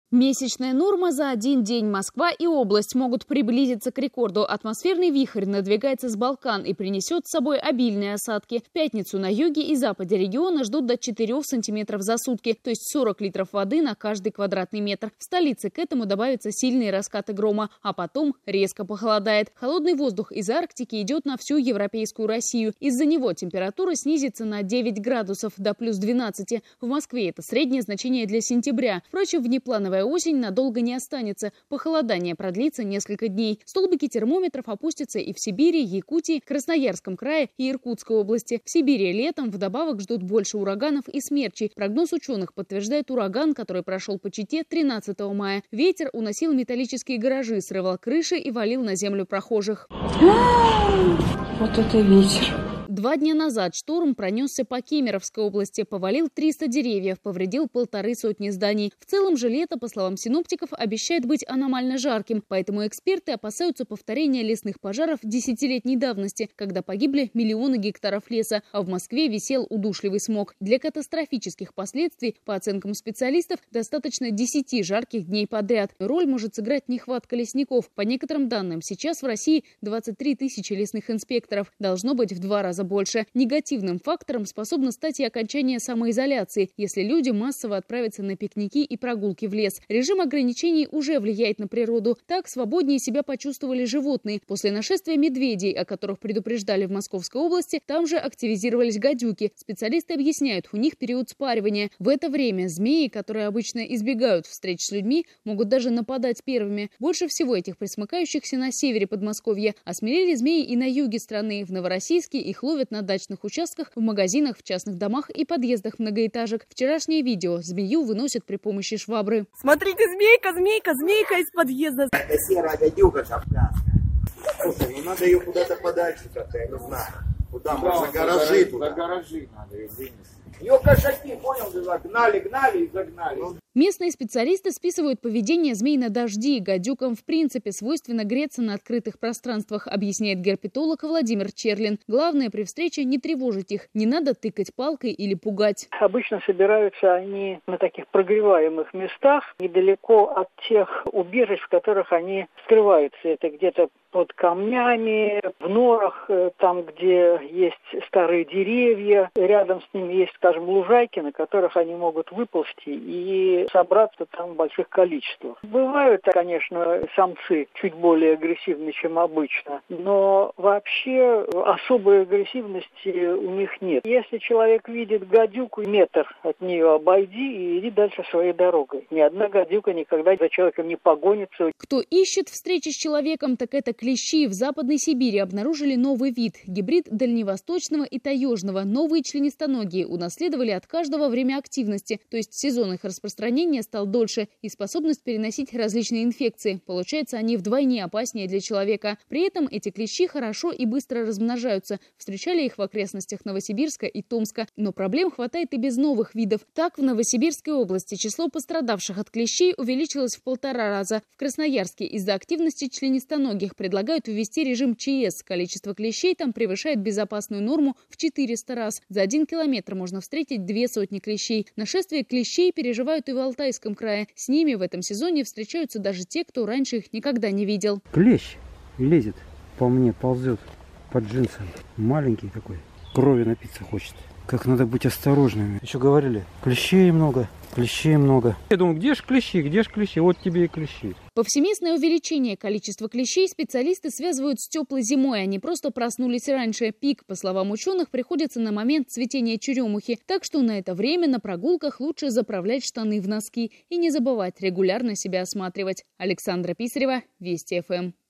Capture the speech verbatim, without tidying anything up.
Месячная норма за один день. Москва и область могут приблизиться к рекорду. Атмосферный вихрь надвигается с Балкан и принесет с собой обильные осадки. В пятницу на юге и западе региона ждут до четырёх сантиметров за сутки, то есть сорок литров воды на каждый квадратный метр. В столице к этому добавятся сильные раскаты грома, а потом резко похолодает. Холодный воздух из Арктики идет на всю европейскую Россию. Из-за него температура снизится на девять градусов до плюс двенадцати. В Москве это среднее значение для сентября. Впрочем, внеплановая осень надолго не останется. Похолодание продлится несколько дней. Столбики термометров опустятся и в Сибири, Якутии, Красноярском крае и Иркутской области. В Сибири летом вдобавок ждут больше ураганов и смерчей. Прогноз ученых подтверждает ураган, который прошел по Чите тринадцатого мая. Ветер уносил металлические гаражи, срывал крыши и валил на землю прохожих. Вот это ветер. Два дня назад шторм пронесся по Кемеровской области, повалил триста деревьев, повредил полторы сотни зданий. В целом же лето, по словам синоптиков, обещает быть аномально жарким, поэтому эксперты опасаются повторения лесных пожаров десятилетней давности, когда погибли миллионы гектаров леса, а в Москве висел удушливый смог. Для катастрофических последствий, по оценкам специалистов, достаточно десяти жарких дней подряд. Роль может сыграть нехватка лесников. По некоторым данным, сейчас в России двадцать три тысячи лесных инспекторов. Должно быть в два раза больше. Негативным фактором способно стать и окончание самоизоляции, если люди массово отправятся на пикники и прогулки в лес. Режим ограничений уже влияет на природу. Так свободнее себя почувствовали животные. После нашествия медведей, о которых предупреждали в Московской области, там же активизировались гадюки. Специалисты объясняют, у них период спаривания. В это время змеи, которые обычно избегают встреч с людьми, могут даже нападать первыми. Больше всего этих пресмыкающихся на севере Подмосковья. Осмелели змеи и на юге страны. В Новороссийске их ловят на дачных участках, в магазинах, в частных домах и подъездах многоэтажек. Вчерашнее видео. Змею выносят при помощи швабры. Смотрите, змейка, змейка, змейка из подъезда. Это серая гадюка шапкастая. Слушай, ну надо ее куда-то подальше как-то, я не знаю. Куда, да, за гаражи туда. За гаражи надо ее вынести. Ее кошаки, понял, загнали, гнали и загнали. Местные специалисты списывают поведение змей на дожди. Гадюкам в принципе свойственно греться на открытых пространствах, объясняет герпетолог Владимир Черлин. Главное при встрече не тревожить их. Не надо тыкать палкой или пугать. Обычно собираются они на таких прогреваемых местах, недалеко от тех убежищ, в которых они скрываются. Это где-то под камнями, в норах, там, где есть старые деревья. Рядом с ними есть, скажем, лужайки, на которых они могут выползти и собраться там в больших количествах. Бывают, конечно, самцы чуть более агрессивны, чем обычно, но вообще особой агрессивности у них нет. Если человек видит гадюку, метр от нее обойди и иди дальше своей дорогой. Ни одна гадюка никогда за человеком не погонится. Кто ищет встречи с человеком, так это клещи. В Западной Сибири обнаружили новый вид – гибрид дальневосточного и таежного. Новые членистоногие унаследовали от каждого время активности, то есть сезон их распространения стал дольше и способность переносить различные инфекции. Получается, они вдвойне опаснее для человека. При этом эти клещи хорошо и быстро размножаются. Встречали их в окрестностях Новосибирска и Томска. Но проблем хватает и без новых видов. Так, в Новосибирской области число пострадавших от клещей увеличилось в полтора раза. В Красноярске из-за активности членистоногих предлагают ввести режим ЧС. Количество клещей там превышает безопасную норму в четыреста раз. За один километр можно встретить две сотни клещей. Нашествие клещей переживают и в Алтайском крае. С ними в этом сезоне встречаются даже те, кто раньше их никогда не видел. Клещ лезет по мне, ползет под джинсом. Маленький такой, крови напиться хочет. Как надо быть осторожными. Еще говорили, клещей много, клещей много. Я думаю, где ж клещи, где ж клещи? Вот тебе и клещи. Повсеместное увеличение количества клещей специалисты связывают с теплой зимой. Они просто проснулись раньше. Пик, по словам ученых, приходится на момент цветения черемухи. Так что на это время на прогулках лучше заправлять штаны в носки и не забывать регулярно себя осматривать. Александра Писарева, Вести ФМ.